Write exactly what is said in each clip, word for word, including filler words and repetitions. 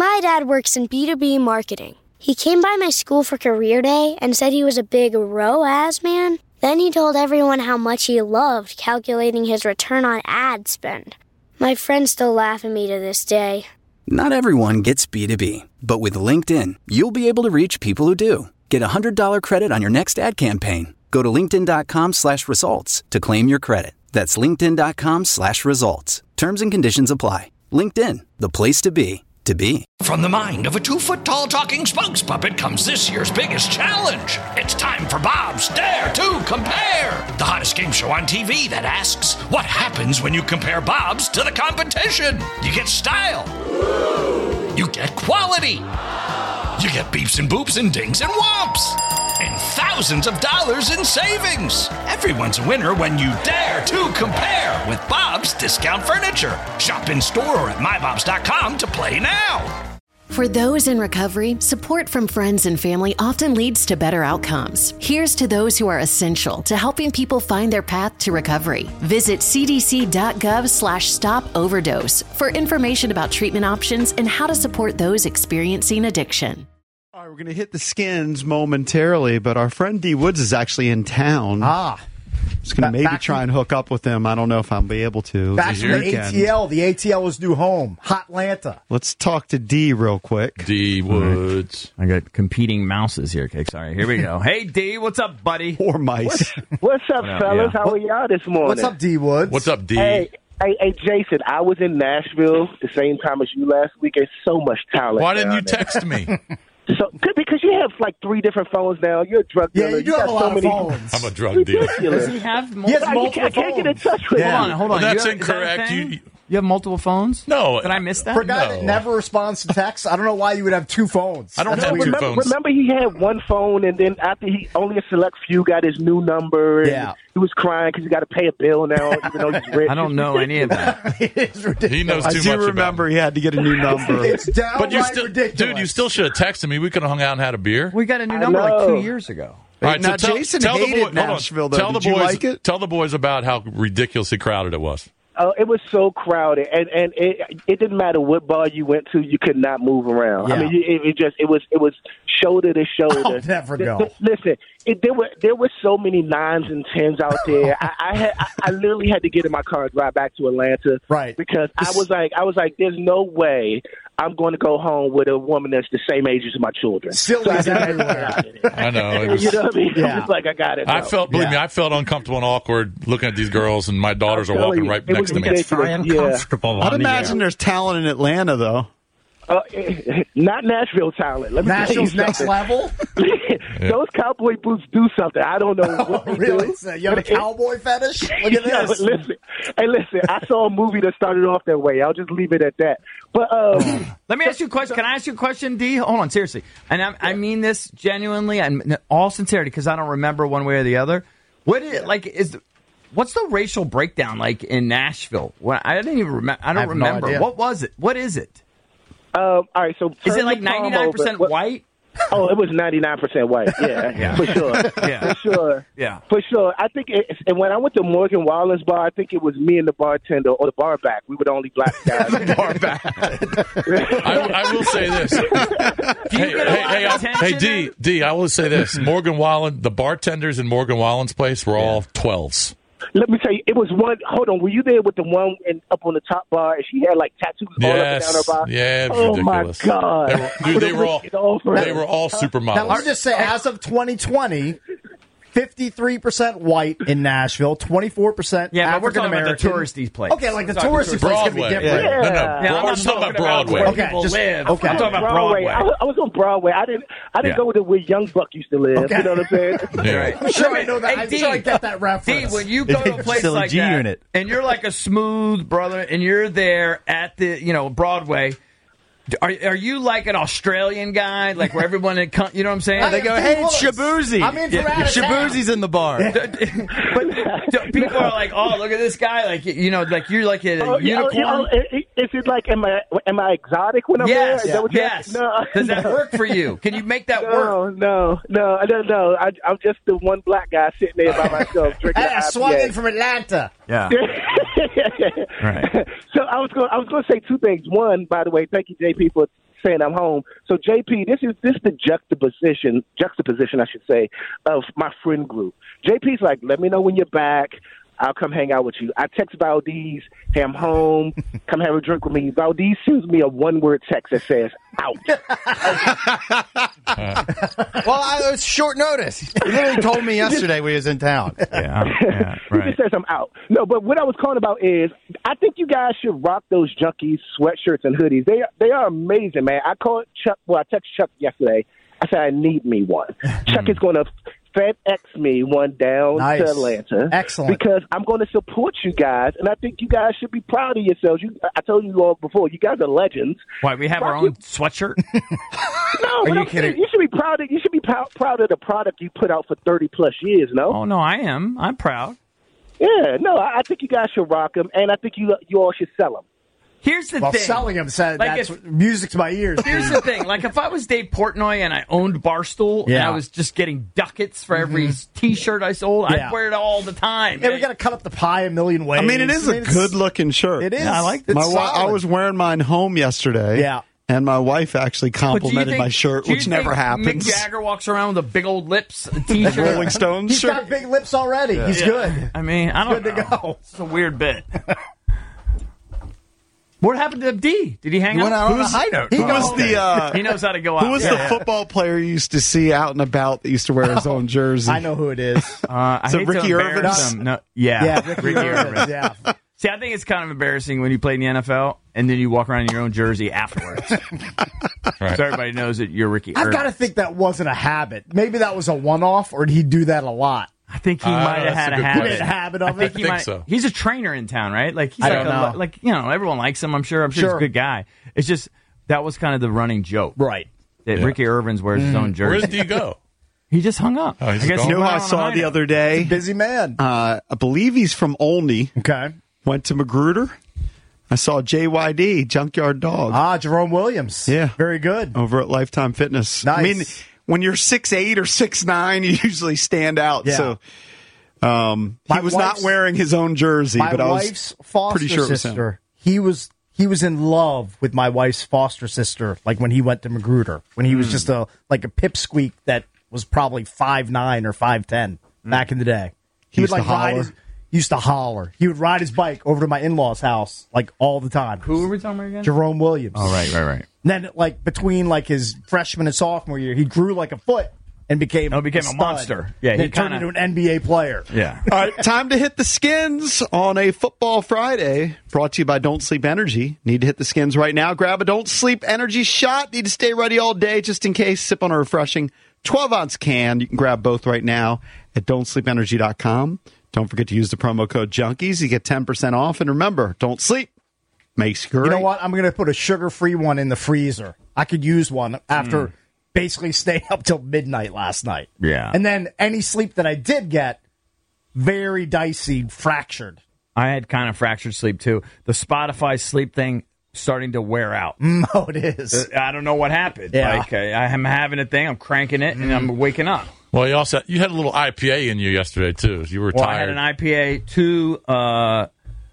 My dad works in B two B marketing. He came by my school for career day and said he was a big R O A S man. Then he told everyone how much he loved calculating his return on ad spend. My friends still laugh at me to this day. Not everyone gets B two B, but with LinkedIn, you'll be able to reach people who do. Get a one hundred dollars credit on your next ad campaign. Go to linkedin.com slash results to claim your credit. That's linkedin.com slash results. Terms and conditions apply. LinkedIn, the place to be, to be. From the mind of a two-foot-tall talking spokes puppet comes this year's biggest challenge. It's time for Bob's Dare to Compare, the hottest game show on T V that asks, what happens when you compare Bob's to the competition? You get style. You get quality. You get beeps and boops and dings and whomps. And thousands of dollars in savings. Everyone's a winner when you dare to compare with Bob's Discount Furniture. Shop in store or at my bobs dot com to play now. For those in recovery, support from friends and family often leads to better outcomes. Here's to those who are essential to helping people find their path to recovery. Visit cdc.gov slash stop overdose for information about treatment options and how to support those experiencing addiction. All right, we're going to hit the skins momentarily, but our friend D. Woods is actually in town. Ah. Just going to maybe try and hook up with him. I don't know if I'll be able to. Back from the A T L. The A T L is new home. Hotlanta. Let's talk to D real quick. D. Woods. I got competing mouses here. Okay, sorry. Here we go. Hey, D. What's up, buddy? Or mice. What's up, What up, fellas? yeah. How are y'all this morning? What's up, D. Woods? What's up, D? Hey, hey, hey, Jason, I was in Nashville the same time as you last week. There's so much talent. Why didn't down you there. text me? So good, because you have like three different phones now. You're a drug Yeah, dealer. you do got have a lot so of many phones. I'm a drug dealer. Ridiculous. Does he have He multiple? has I multiple can't, I can't get in phones. touch with Yeah. him. Hold on, hold on. Well, that's you have, is that a incorrect. thing? You- You have multiple phones? No. Did I miss that? For a guy No. that never responds to texts, I don't know why you would have two phones. I don't That's have weird. two Remember, phones. remember, he had one phone, and then after he only a select few got his new number. And Yeah. he was crying because he got to pay a bill now, even though he's rich. I don't know any of that. It's ridiculous. He knows I too do much remember about he had to get a new number. It's downright But you still, ridiculous. dude, you still should have texted me. We could have hung out and had a beer. We got a new I number like know. two years ago. All right, now, so tell, Jason tell the hated boy, hold on. Nashville, though. Tell Did the you boys, like it? Tell the boys about how ridiculously crowded it was. Oh, it was so crowded, and and it it didn't matter what bar you went to, you could not move around. Yeah. I mean, it, it just it was it was shoulder to shoulder. I'll never Th- go. th- Listen, it, there were there were so many nines and tens out there. I, I had I, I literally had to get in my car and drive back to Atlanta, Right. Because I was like I was like, there's no way I'm going to go home with a woman that's the same age as my children. Silly's So I- everywhere. I know. It was, You know what I mean? Yeah. I'm just like, I got it. I now. felt, believe Yeah. me, I felt uncomfortable and awkward looking at these girls, and my daughters are I'm telling walking you, right it next was to me. ridiculous. Yeah. I'd imagine there's talent in Atlanta, though. Uh, not Nashville talent. Let me Nashville's tell you next something. level? Those cowboy boots do something. I don't know what they Really? do. So you have a But it- cowboy fetish? Look at Yeah, this. but listen, hey, listen. I saw a movie that started off that way. I'll just leave it at that. But um, Let me ask you a question. Can I ask you a question, D? Hold on, seriously. And I, I mean this genuinely and all sincerity because I don't remember one way or the other. What is like is what's the racial breakdown like in Nashville? Well, I didn't even remember. I I don't have no remember. idea. What was it? What is it? um, all right. So Is turn it like the palm ninety-nine percent over. What- white? Oh, it was ninety-nine percent white. Yeah, Yeah. for sure. Yeah. For sure. Yeah. For sure. I think, it, and when I went to Morgan Wallen's bar, I think it was me and the bartender or the bar back. We were the only black guys. Bar back. I, I will say this. Do you Hey, get a hey, lot hey, of I- attention hey, D, there? D, I will say this. Morgan Wallen, the bartenders in Morgan Wallen's place were all twelves. Let me tell you, it was one. Hold on, were you there with the one in, up on the top bar? And she had like tattoos all up and down her Yes. body. Yeah, it was oh ridiculous. my god, They were, dude, they were all, It all for they her. were all Now, let me supermodels. just say, as of twenty twenty, fifty-three percent white in Nashville, twenty-four percent Yeah, but we're African talking about American. the touristy place. Okay, like the We're talking touristy place could be Broadway. different. No, no, Yeah. Broad- Yeah, I'm we're talking about Broadway. where Okay, people just- live. okay. I'm talking about Broadway. Broadway. I, was- I was on Broadway. I didn't. I didn't Yeah. go to where Young Buck used to live. Okay. You know what I'm saying? Yeah. I'm sure I know that. Hey, I'm D, sure I get that D, reference. when you go to a place Silly like G that, unit. and you're like a smooth brother, and you're there at the, you know, Broadway, are are you like an Australian guy, like where everyone, in, you know what I'm saying? They go, hey, it's Shabuzi. I'm in from out of town. Shabuzi's in the bar. But people are like, oh, look at this guy, like you know, like you're like a Oh, yeah, oh, unicorn. yeah, oh, i- i- is it like am I am I exotic when I'm Yes, there? Is that what you're- yes. No, Does that no. work for you? Can you make that work? No, no, no, I don't know. I, I'm just the one black guy sitting there by myself drinking Hey, I I P A. swung in from Atlanta. Yeah. Right. So I was going. I was going to say two things. One, by the way, thank you, J P, for saying I'm home. So J P, this is this is the juxtaposition juxtaposition I should say of my friend group. J P's like, let me know when you're back. I'll come hang out with you. I text Valdez, hey, I'm home. Come have a drink with me. Valdez sends me a one-word text that says, out. Well, I was short notice. He literally told me yesterday we was in town. Yeah, yeah, right. He just says I'm out. No, but what I was calling about is I think you guys should rock those Junkies sweatshirts and hoodies. They, they are amazing, man. I called Chuck, well, I texted Chuck yesterday. I said I need me one. Chuck is going to FedEx me one down Nice. to Atlanta. Excellent. Because I'm going to support you guys, and I think you guys should be proud of yourselves. You, I told you all before, you guys are legends. Why, we have our own sweatshirt? No, Are but you I'm kidding? saying you should be proud of you should be proud, proud of the product you put out for thirty plus years. No, Oh, no, I am. I'm proud. yeah, no, I, I think you guys should rock them, and I think you you all should sell them. Here's the Well, thing. selling him said Like that's if- what, music to my ears. Here's the thing. Like, if I was Dave Portnoy and I owned Barstool and Yeah. I was just getting ducats for every T-shirt I sold, Yeah. I'd wear it all the time. Yeah, we got to cut up the pie a million ways. I mean, it is a it's- good-looking shirt. It is. Yeah, I like It's My wi- I solid. was wearing mine home yesterday. Yeah. And my wife actually But do you complimented think- my shirt, do you which never think happens. Mick Jagger walks around with a big old lips a T-shirt. Rolling Stones He's shirt. got big lips already. He's Yeah. good. I mean, I don't Good to know. go. It's a weird bit. What happened to D? Did he hang He out? went out on a high note. Who was the uh, He knows how to go out. Who was Yeah, the yeah. football player you used to see out and about that used to wear his own jersey? I know who it is. Uh, I So hate Ricky to embarrass Irvin? him. No, yeah, Yeah, Ricky Irvin. Irvin. Yeah. See, I think it's kind of embarrassing when you play in the N F L and then you walk around in your own jersey afterwards. Right. So everybody knows that you're Ricky I've Irvin. got to think that wasn't a habit. Maybe that was a one-off, or did he do that a lot? I think he Uh, might have that's had a a good habit. He made a habit I of think it. he think might. so. He's a trainer in town, right? Like he's I like don't a, know. like you know, everyone likes him. I'm sure. I'm sure, he's Sure. a good guy. It's just that was kind of the running joke, Right. that Yeah. Ricky Irvin wears his own Where jersey. did he go? He just hung up. Oh, he's I guess gone. he You know who went I out on a saw high the note. other day? Busy man. Uh, I believe he's from Olney. Okay. Went to Magruder. I saw J Y D, Junkyard Dog, Ah, Jerome Williams. Yeah. Very good. over at Lifetime Fitness. I Nice. mean, when you're six eight or six nine, you usually stand out. Yeah. So um, he My was not wife's- wearing his own jersey, My but I was wife's foster pretty sure it was him. sister. He was he was in love with my wife's foster sister. Like when he went to Magruder, when he was just a like a pipsqueak that was probably five nine or five ten back in the day. He would used to like ride holler. his, he used to holler. He would ride his bike over to my in laws' house like all the time. Who were we talking about again? Jerome Williams. Oh, right, right, right. And then like between like his freshman and sophomore year, he grew like a foot and became Oh, became a stud. monster. Yeah, And he then turned kinda- into an N B A player. Yeah. All right, time to hit the skins on a Football Friday. Brought to you by Don't Sleep Energy. Need to hit the skins right now. Grab a Don't Sleep Energy shot. Need to stay ready all day just in case. Sip on a refreshing twelve ounce can. You can grab both right now at don't sleep energy dot com. Don't forget to use the promo code Junkies. You get ten percent off. And remember, don't sleep. Makes you great. You know what? I'm going to put a sugar-free one in the freezer. I could use one after Mm. basically staying up till midnight last night. Yeah. And then any sleep that I did get, very dicey, fractured. I had kind of fractured sleep too. The Spotify sleep thing starting to wear out. No, it is. I don't know what happened. Yeah. Like, I, I'm having a thing, I'm cranking it, and I'm waking up. Well, you also you had a little I P A in you yesterday too. You were Well, I tired. had an I P A, two, uh,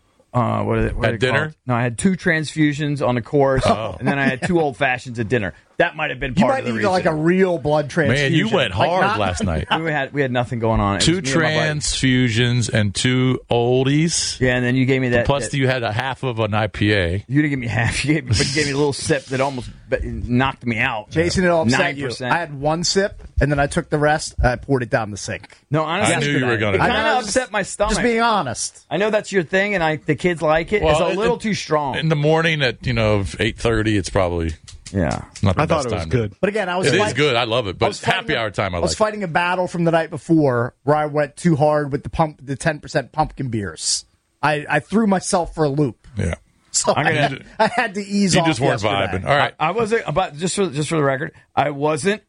uh, what is it? What At are they dinner? called? No, I had two transfusions on the course, Oh. and then I had two old fashions at dinner. That might have been You part might of the need reason. like a real blood transfusion. Man, you went Like, hard not- last night. we had we had nothing going on. It Two was me and my buddy. transfusions and two oldies. Yeah, and then you gave me that. Plus, that- you had a half of an I P A. you didn't give me half. You gave me, but you gave me a little sip that almost be- knocked me out. Jason, it'll upset Nine you. percent. I had one sip, and then I took the rest. I poured it down the sink. No, honestly, I knew you were gonna It do kind that. of upset my stomach. Just being honest. I know that's your thing, and I the kids like it. Well, it's a it- little it- too strong. In the morning at you know eight thirty, it's probably yeah. not the I best thought it was time to- good. But again, I was It is fight- good. I love it, I but was fighting happy a- hour time I, I was like. fighting a battle from the night before where I went too hard with the pump, the ten percent pumpkin beers. I, I threw myself for a loop. Yeah. So I'm I, gonna- had, I had to ease You off just weren't yesterday. vibing. All right. I wasn't about just for just for the record. I wasn't.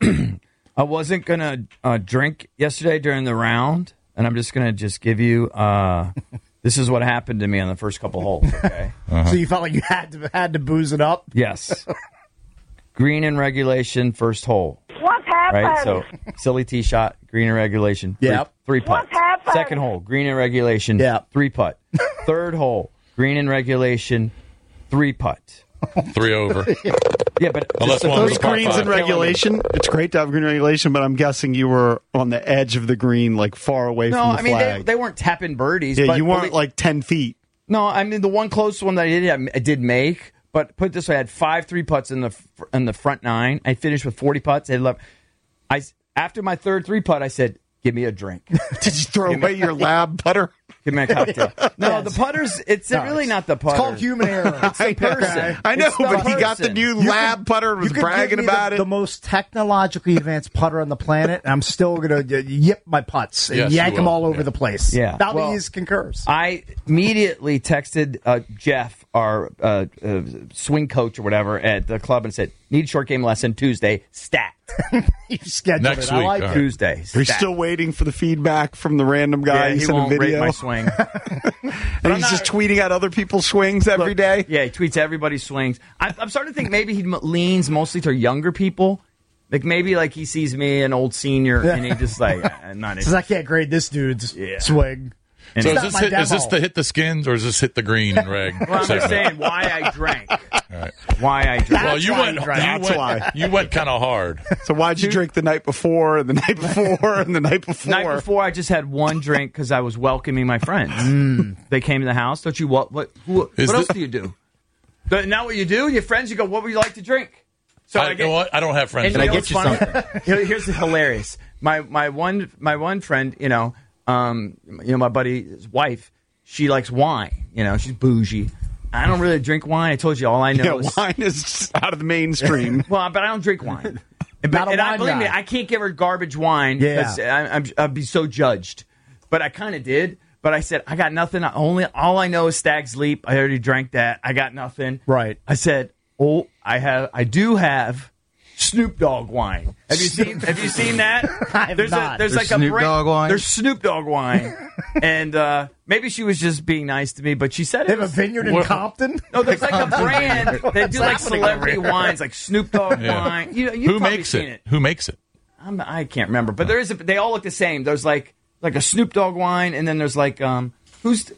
I wasn't gonna uh, drink yesterday during the round, and I'm just gonna just give you. Uh, this is what happened to me on the first couple holes. Okay. So you felt like you had to had to booze it up. Yes. Green in regulation, first hole. What's happening? Right. So silly tee shot, green in regulation. Three, Yep. Three putt. What's happening? Second hole, green in regulation. Yep. Three putt. Third hole, green in regulation. Three putt. Three over. Yeah, but Unless one Those was par greens in five. regulation, it's great to have green regulation, but I'm guessing you were on the edge of the green, like far away no, from the I mean they, flag. they weren't tapping birdies. yeah, but you weren't only- like ten feet. No, I mean the one close one that I did, I did make. But put it this way, I had five three putts in the fr- in the front nine. I finished with forty putts. I love. I s- after my third three putt, I said, "Give me a drink." Did you throw away your lab putter? Give me a cocktail. No, Yes. the putters. It's No, really it's- not the putter. It's called human error. It's the person. I know, It's the but he got the person. new You lab could- putter and was you could bragging give me about the, it. the most technologically advanced putter on the planet, and I'm still going to yip my putts and Yes, you yank them will. all over Yeah. the place. Yeah. Valdez concurs. I immediately texted uh, Jeff, our uh, uh, swing coach or whatever, at the club and said, "Need short game lesson Tuesday, stat." You scheduled Next it. I week, like all it. right. Tuesday, We're stat. still waiting for the feedback from the random guy. Yeah, he he sent a won't rate video. my swing. and he's just tweeting out other people's swings every day. Yeah, he tweets everybody's swings. I, I'm starting to think maybe he m- leans mostly to younger people. Like maybe like he sees me, an old senior, and he just like, I'm not Says, I can't grade this dude's Yeah. swing. And So he- is not this, my hit, is this demo. the hit the skins or is this hit the green, Reg? well, I'm just segment? saying why I drank. All right. Why I drank. Well, you why went, you you drank. That's went, why. you went kind of hard. So why'd you drink the night before and the night before and the night before? Night before, I just had one drink because I was welcoming my friends. They came to the house. Don't you? What? What? Who, what Is else thi- do you do? But now what you do? Your friends. You go. What would you like to drink? So I, you know what? I don't have friends. And you that know much. what's funny? Here- Here's the hilarious. My my one my one friend. You know, um, you know my buddy's wife. She likes wine. You know, she's bougie. I don't really drink wine. I told you all I know yeah, is wine is out of the mainstream. well, but I don't drink wine. But, Not a and I wine believe guy. me, I can't give her garbage wine Yeah. because I, I'm, I'd be so judged. But I kind of did. But I said I got nothing. I only all I know is Stag's Leap. I already drank that. I got nothing. Right. I said, oh, I have. I do have Snoop Dogg wine. Have you seen? Have you seen that? I have there's not. A, there's, There's like Snoop a brand, Dogg wine? There's Snoop Dogg wine, and uh, maybe she was just being nice to me. But she said They it have a was, vineyard in What- Compton? no, there's like a brand. They do like happening celebrity over here? wines, like Snoop Dogg Yeah. wine. You know, you've Who probably makes seen it? it. Who makes it? I'm, I can't remember, but there is. A, they all look the same. There's like like a Snoop Dogg wine, and then there's like um who's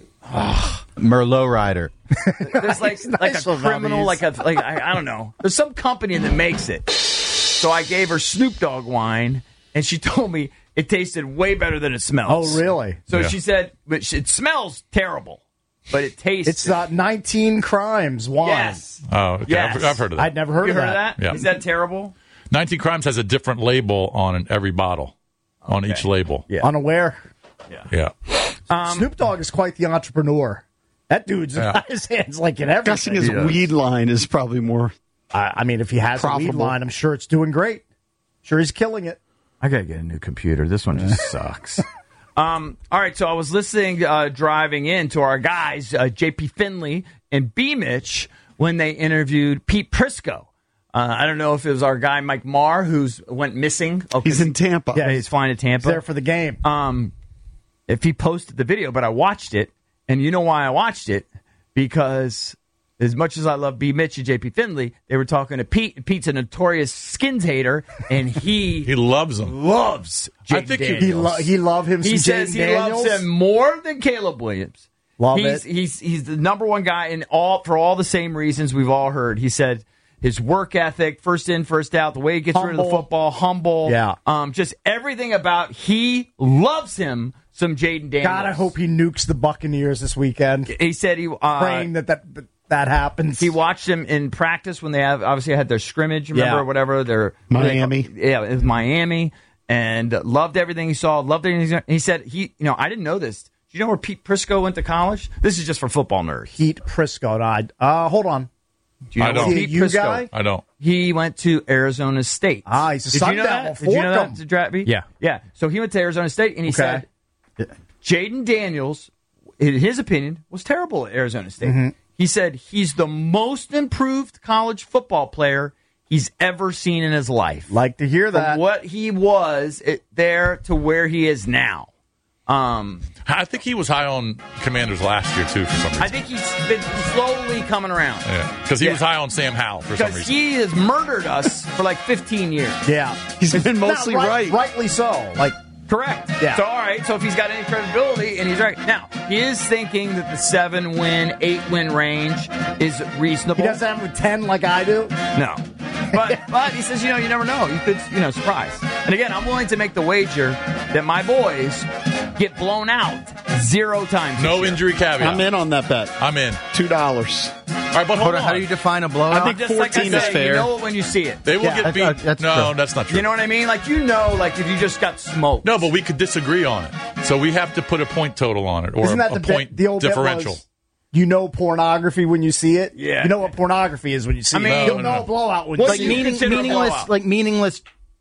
Merlot Rider. there's like like nice a one, criminal, Valdez. like a like I, I don't know. There's some company that makes it. So I gave her Snoop Dogg wine, and she told me it tasted way better than it smells. Oh, really? So Yeah. she said, but it smells terrible, but it tastes. It's not nineteen crimes wine. Yes. Oh, okay. Yes. I've, I've heard of that. I'd never heard You of heard that. of that? Yeah. Is that terrible? nineteen Crimes has a different label on every bottle, on each label. Yeah. Unaware. Yeah. Snoop Dogg is quite the entrepreneur. That dude's Yeah. got his hands like in everything. Guessing his weed line is probably more. I, I mean, if he has a weed Profitable. line, I'm sure it's doing great. Sure, he's killing it. I gotta get a new computer. This one just sucks. Um, all right, so I was listening, uh, driving in to our guys, uh, J P Finley and B. Mitch, when they interviewed Pete Prisco. Uh, I don't know if it was our guy Mike Marr who's went missing. Oh, He's in Tampa. Yeah, he's flying to Tampa. He's there for the game. Um, if he posted the video, but I watched it, and you know why I watched it? Because as much as I love B. Mitch and J P Finley, they were talking to Pete. and Pete's a notorious Skins hater, and he He loves them. loves Jake I think he- Daniels. he, lo- he love him some He says Jaden he Daniels. loves him more than Caleb Williams. Love he's, it. He's he's the number one guy in all for all the same reasons we've all heard. He said his work ethic, first in, first out, the way he gets rid of the Humble. football, humble, Yeah. um, just everything about he loves him some Jaden Daniels. God, I hope he nukes the Buccaneers this weekend. He said he uh, Praying that that, that happens. he watched him in practice when they have obviously had their scrimmage, remember Yeah. or whatever. Their Miami. yeah, it was Miami, and loved everything he saw. Loved everything. He, saw. He said he, you know, I didn't know this. Do you know where Pete Prisco went to college? This is just for football nerds. Pete Prisco. No, I- uh, hold on. Do you know I don't. where Is he Pete a U Prisco? guy? I don't. He went to Arizona State. Ah, he's a Did Sun you know Devil. that? Did you know Fork 'em. that, to Dratby? Yeah. Yeah. So he went to Arizona State, and he Okay. said Jaden Daniels, in his opinion, was terrible at Arizona State. Mm-hmm. He said he's the most improved college football player he's ever seen in his life. Like to hear that. From what he was it, there to where he is now. Um, I think he was high on Commanders last year, too, for some reason. I think he's been slowly coming around. Yeah, because he Yeah. was high on Sam Howell for some Because reason. he has murdered us for like fifteen years. Yeah. He's been Not mostly right. Rightly so. Like, Correct. Yeah. So, all right. So, if he's got any credibility, and he's right. Now, he is thinking that the seven-win, eight-win range is reasonable. He doesn't have him with ten like I do. No. But but he says, you know, you never know. You could, you know, surprise. And again, I'm willing to make the wager that my boys get blown out zero times. No injury caveat. I'm in on that bet. I'm in. Two dollars. All right, but hold, Hold on, on. how do you define a blowout? I think Just like I fourteen is say, fair. You know it when you see it. They will Yeah, get beat. that's- that's no, true. that's not true. You know what I mean? Like, you know, like if you just got smoked. No, but we could disagree on it. So we have to put a point total on it, or Isn't a, that a the bit- point the old bit differential. was, you know pornography when you see it? Yeah. You know what pornography is when you see I mean- it. You'll No, no, know no. a blowout when What you like do see you it. meaning, consider a meaningless, blowout? like meaningless.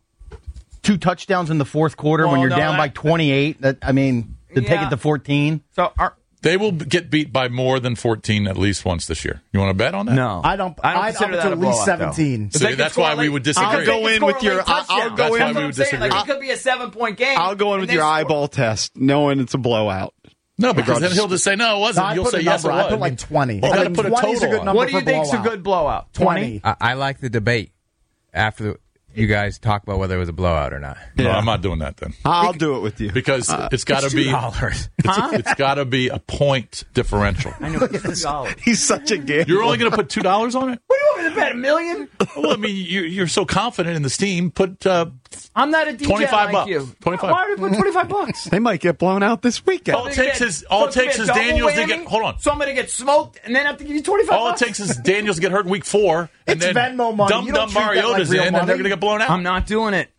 Two touchdowns in the fourth quarter Well, when you're no, down that- by twenty-eight. That I mean, to take Yeah. it to fourteen. So, are, They will get beat by more than fourteen at least once this year. You want to bet on that? no. I don't. I don't I'd consider up that to a at least blowout, though. seventeen. So They can that's score why late- we would disagree. I'll go They in can with score your. late I'll, I'll touchdown. go That's in. why That's we what would I'm saying. disagree. Like, it could be a seven-point game. I'll go in and with they your score- eyeball test, knowing it's a blowout. No, because then Regardless. he'll just say no, it wasn't. No, I You'll put say a yes, it number. I was. put like twenty. Well, I gotta think put a twenty is total a good on. number What do you for think's a blowout. good blowout? twenty. I, I like the debate after you guys talk about whether it was a blowout or not. No, I'm not doing that then. I'll do it with you. Because it's got to It's be two dollars. it's, it's got to be a point differential. I know, it's two dollars. He's such a gambler. You're only going to put two dollars on it? What do you want me to bet, a million? Well, I mean, you, you're so confident in this team. Put uh, I'm not a D J twenty-five like bucks. you. twenty-five. Why would I put twenty-five bucks? They might get blown out this weekend. All it takes is all it takes is Daniels to get. Hold on. So I'm going to get smoked and then have to give you twenty-five All it bucks? takes is Daniels to get hurt in week four, and It's then Venmo money. dumb You don't dumb treat that like Mariota's real in, and money. they're going to get blown out. I'm not doing it.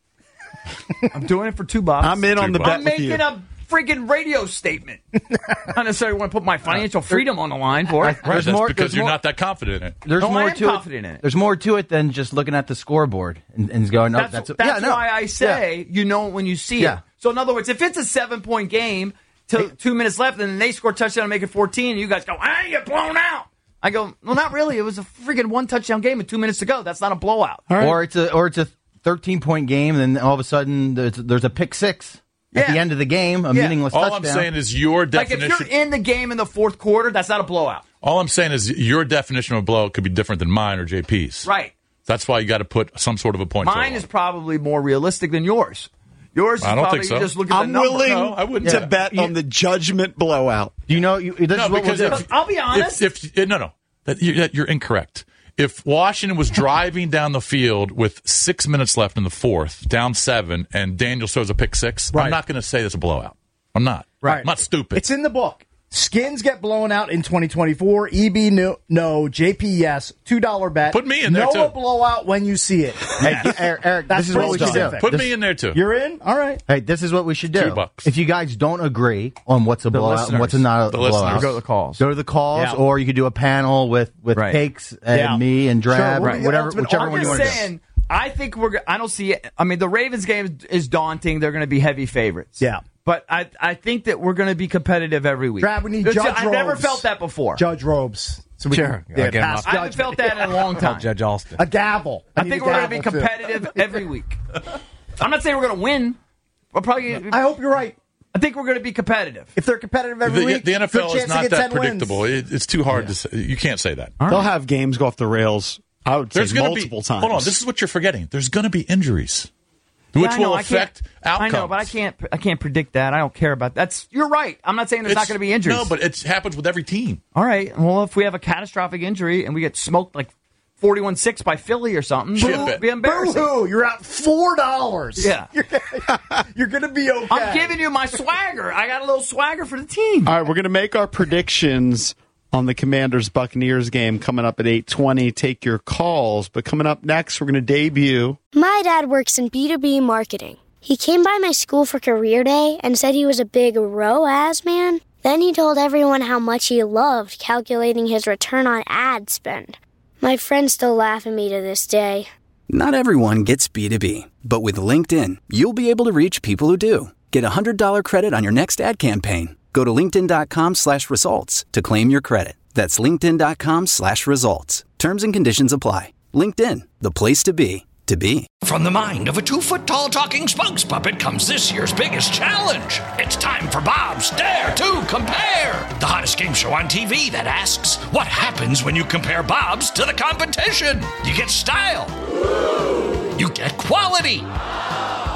I'm doing it for two bucks. I'm in on the Two bet I'm with you. making a freaking radio statement. Not necessarily want to put my financial freedom on the line for it. Right, There's that's more- because there's you're more- not that confident in it. There's No, I more am to confident it. in it. There's more to it than just looking at the scoreboard and, and going, "Oh, That's, that's, that's, yeah, no. why I say you know it when you see Yeah. it. So in other words, if it's a seven-point game, till two minutes left, and then they score a touchdown and make it fourteen, and you guys go, I ain't get blown out. I go, well, not really. It was a freaking one-touchdown game with two minutes to go. That's not a blowout. Or it's a or it's a thirteen point game, and then all of a sudden there's, there's a pick six at Yeah. the end of the game, a Yeah. meaningless All touchdown. I'm saying is your Like if definition. you're in the game in the fourth quarter, that's not a blowout. all I'm saying is your definition of a blowout could be different than mine or J P's. Right. That's why you got to put some sort of a point. Mine total is on it. probably more realistic than yours. Yours is I don't probably think so. you just look at I'm the number. willing No, I wouldn't. to Yeah. bet on the judgment blowout. Do you know? You, this No, is what because we'll do. if, I'll be honest. If, if no, no, that you're, that you're incorrect. If Washington was driving down the field with six minutes left in the fourth, down seven, and Daniels throws a pick six, Right. I'm not going to say it's a blowout. I'm not. Right. I'm not stupid. It's in the book. Skins get blown out in twenty twenty-four. E B no, no. J P yes. two dollar bet. Put me in there, know too. a blowout when you see it. Hey, Eric, Eric, That's this is what we pretty should do. specific. Put This- me in there too. You're in? All right. Hey, this is what we should do. Two bucks. If you guys don't agree on what's a blowout and what's listeners. not a The blowout, listeners. Go to the calls. Go to the calls, Yeah. or you could do a panel with with Right. Cakes and Yeah. me and Drab, Sure, we'll be the whatever, ultimate whichever I'm one you just want to do. saying, I think we're. go- I don't see it. I mean, the Ravens game is daunting. They're going to be heavy favorites. Yeah. But I, I think that we're going to be competitive every week. Drab, we need It's- Judge I've never Robes. felt that before. Judge Robes. So we Sure. can, yeah, I'll get him pass up. I haven't judgment. felt that in a long time. Judge Alston. A gavel. I need think a we're going to be gavel, too. competitive every week. I'm not saying we're going to win. We're probably. I hope you're right. I think we're going to be competitive. If they're competitive every the, week, the N F L good is chance to not get that ten predictable. wins. It, it's too hard to say. You can't say that. They'll have games go off the rails. I would There's say gonna multiple be, times. Hold on. This is what you're forgetting. There's going to be injuries, which Yeah, I know, will I can't- affect outcomes. I know, but I can't. I can't predict that. I don't care about that's. You're right. I'm not saying there's not It's- going to be injuries. No, but it happens with every team. All right. Well, if we have a catastrophic injury and we get smoked like forty-one six by Philly or something, Ship it'll it. be embarrassing. Boo-hoo, you're out four dollars. Yeah. You're, you're going to be okay. I'm giving you my swagger. I got a little swagger for the team. All right, we're going to make our predictions on the Commanders-Buccaneers game coming up at eight twenty. Take your calls. But coming up next, we're going to debut. My dad works in B two B marketing. He came by my school for career day and said he was a big R O A S man. Then he told everyone how much he loved calculating his return on ad spend. My friends still laugh at me to this day. Not everyone gets B two B, but with LinkedIn, you'll be able to reach people who do. Get a one hundred dollars credit on your next ad campaign. Go to linkedin.com slash results to claim your credit. That's linkedin.com slash results. Terms and conditions apply. LinkedIn, the place to be, to be. From the mind of a two-foot-tall talking spokes puppet comes this year's biggest challenge. It's time for Bob's Dare to Compare, the hottest game show on T V that asks, what happens when you compare Bob's to the competition? You get style. You get quality.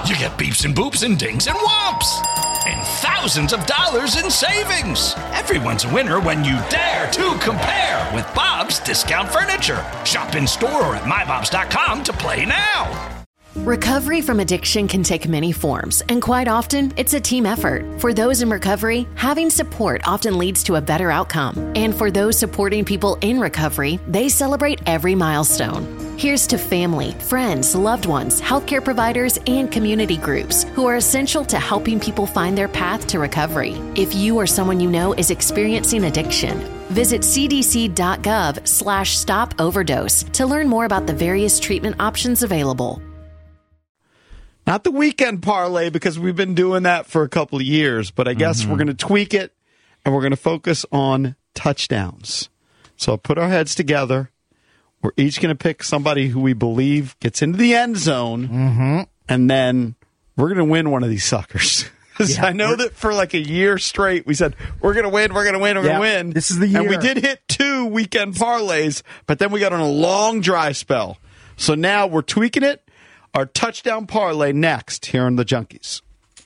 You get beeps and boops and dings and whomps. And thousands of dollars in savings. Everyone's a winner when you dare to compare with Bob's Discount Furniture. Shop in store or at my bobs dot com to play now. Recovery from addiction can take many forms, and quite often, it's a team effort. For those in recovery, having support often leads to a better outcome. And for those supporting people in recovery, they celebrate every milestone. Here's to family, friends, loved ones, healthcare providers, and community groups who are essential to helping people find their path to recovery. If you or someone you know is experiencing addiction, visit c d c dot gov slash stop overdose to learn more about the various treatment options available. Not the weekend parlay, because we've been doing that for a couple of years, but I guess mm-hmm. we're going to tweak it, and we're going to focus on touchdowns. So put our heads together. We're each going to pick somebody who we believe gets into the end zone, mm-hmm. and then we're going to win one of these suckers. Yeah, I know that for like a year straight, we said, we're going to win, we're going to win, we're yeah, going to win. This is the year. And we did hit two weekend parlays, but then we got on a long dry spell. So now we're tweaking it. Our touchdown parlay next here on the Junkies.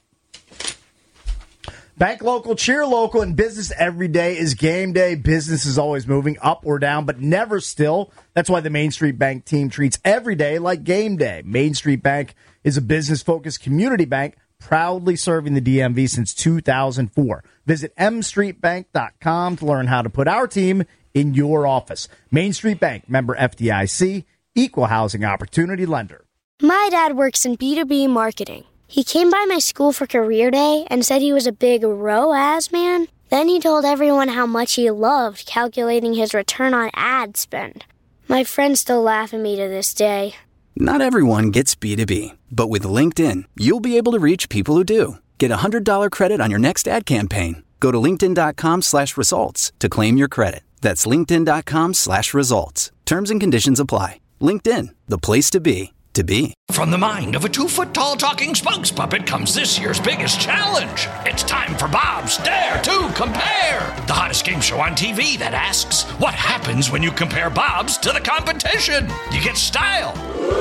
Bank local, cheer local, and business every day is game day. Business is always moving up or down, but never still. That's why the Main Street Bank team treats every day like game day. Main Street Bank is a business-focused community bank proudly serving the D M V since two thousand four. Visit m street bank dot com to learn how to put our team in your office. Main Street Bank, member F D I C, equal housing opportunity lender. My dad works in B two B marketing. He came by my school for career day and said he was a big R O A S man. Then he told everyone how much he loved calculating his return on ad spend. My friends still laugh at me to this day. Not everyone gets B two B, but with LinkedIn, you'll be able to reach people who do. Get a one hundred dollars credit on your next ad campaign. Go to linkedin dot com slash results to claim your credit. That's linkedin dot com slash results. Terms and conditions apply. LinkedIn, the place to be. To be. From the mind of a two-foot-tall talking spokes puppet comes this year's biggest challenge. It's time for Bob's Dare to Compare, the hottest game show on T V that asks, what happens when you compare Bob's to the competition? You get style.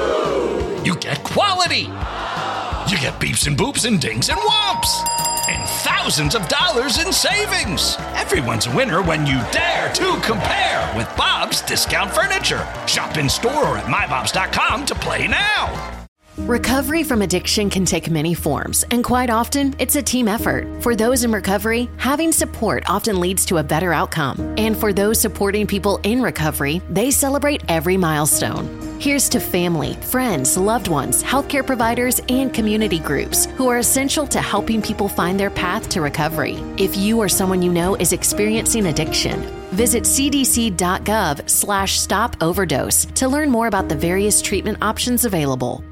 You get quality. You get beeps and boops and dings and whomps. And thousands of dollars in savings. Everyone's a winner when you dare to compare with Bob's Discount Furniture. Shop in store or at my bobs dot com to play now. Recovery from addiction can take many forms, and quite often, it's a team effort. For those in recovery, having support often leads to a better outcome. And for those supporting people in recovery, they celebrate every milestone. Here's to family, friends, loved ones, healthcare providers, and community groups who are essential to helping people find their path to recovery. If you or someone you know is experiencing addiction, visit c d c dot gov slash stop overdose to learn more about the various treatment options available.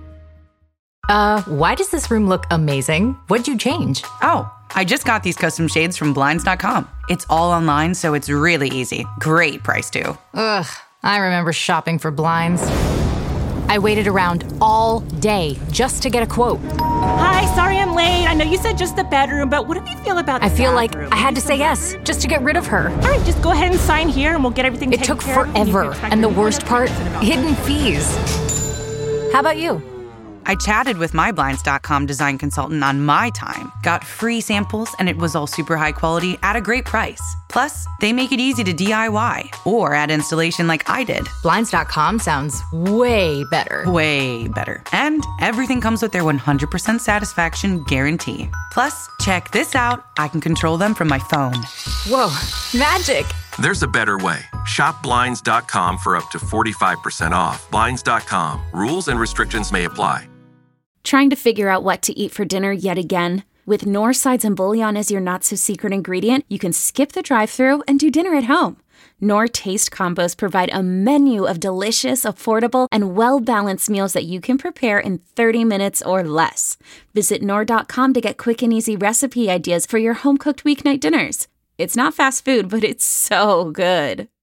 Uh, why does this room look amazing? What'd you change? Oh, I just got these custom shades from blinds dot com. It's all online, so it's really easy. Great price, too. Ugh, I remember shopping for blinds. I waited around all day just to get a quote. Hi, sorry I'm late. I know you said just the bedroom, but what do you feel about the I feel bathroom? like I had to say yes, just to get rid of her. All right, just go ahead and sign here and we'll get everything It taken took care of. forever, and the worst part, hidden fees. How about you? I chatted with my blinds dot com design consultant on my time, got free samples, and it was all super high quality at a great price. Plus, they make it easy to D I Y or add installation like I did. blinds dot com sounds way better. Way better. And everything comes with their one hundred percent satisfaction guarantee. Plus, check this out. I can control them from my phone. Whoa, magic. There's a better way. Shop blinds dot com for up to forty-five percent off. blinds dot com. Rules and restrictions may apply. Trying to figure out what to eat for dinner yet again? With Knorr Sides and Bouillon as your not-so-secret ingredient, you can skip the drive-thru and do dinner at home. Knorr Taste Combos provide a menu of delicious, affordable, and well-balanced meals that you can prepare in thirty minutes or less. Visit Knorr dot com to get quick and easy recipe ideas for your home-cooked weeknight dinners. It's not fast food, but it's so good.